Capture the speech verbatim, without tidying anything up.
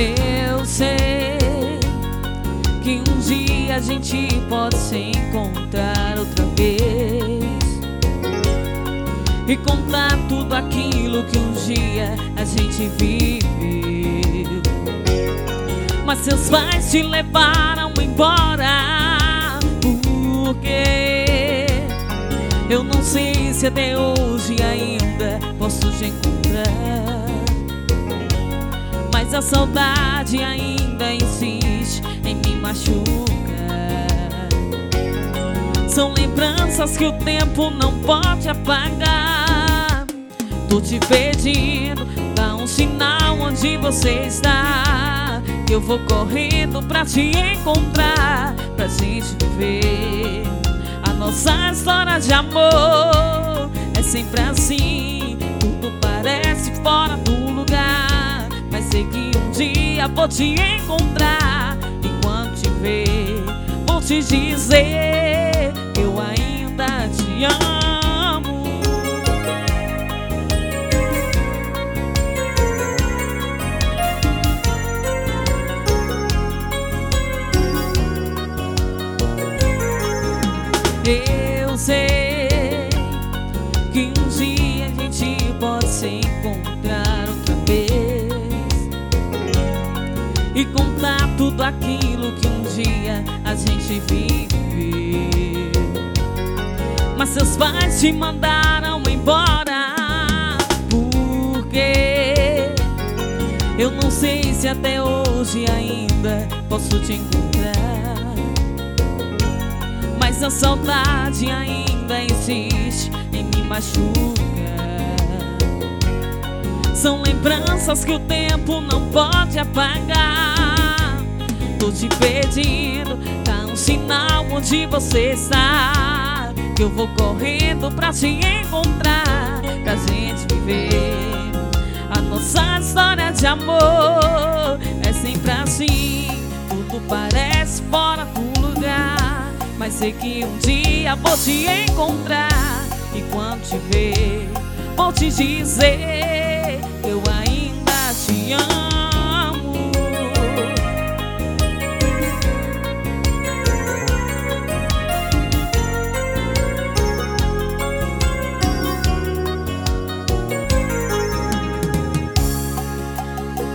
Eu sei que um dia a gente pode se encontrar outra vez e contar tudo aquilo que um dia a gente viveu. Mas seus pais te levaram embora. Por quê? Eu não sei se até hoje ainda posso te encontrar, mas a saudade ainda insiste em me machucar. São lembranças que o tempo não pode apagar. Tô te pedindo, dá um sinal onde você está, que eu vou correndo pra te encontrar, pra gente viver a nossa história de amor. É sempre assim, tudo parece fora do lugar, mas sei que um dia vou te encontrar. E quando te ver, vou te dizer que eu ainda te amo. Eu sei que um dia a gente pode se encontrar outra vez e contar tudo aquilo que um dia a gente viveu. Mas seus pais te mandaram embora. Por quê? Eu não sei se até hoje ainda posso te encontrar, mas a saudade ainda insiste em me machucar. São lembranças que o tempo não pode apagar. Tô te pedindo, dá um sinal onde você está, que eu vou correndo pra te encontrar, pra gente viver a nossa história de amor. É sempre assim, tudo parece fora do lugar, mas sei que um dia vou te encontrar. E quando te ver, vou te dizer que eu ainda te amo.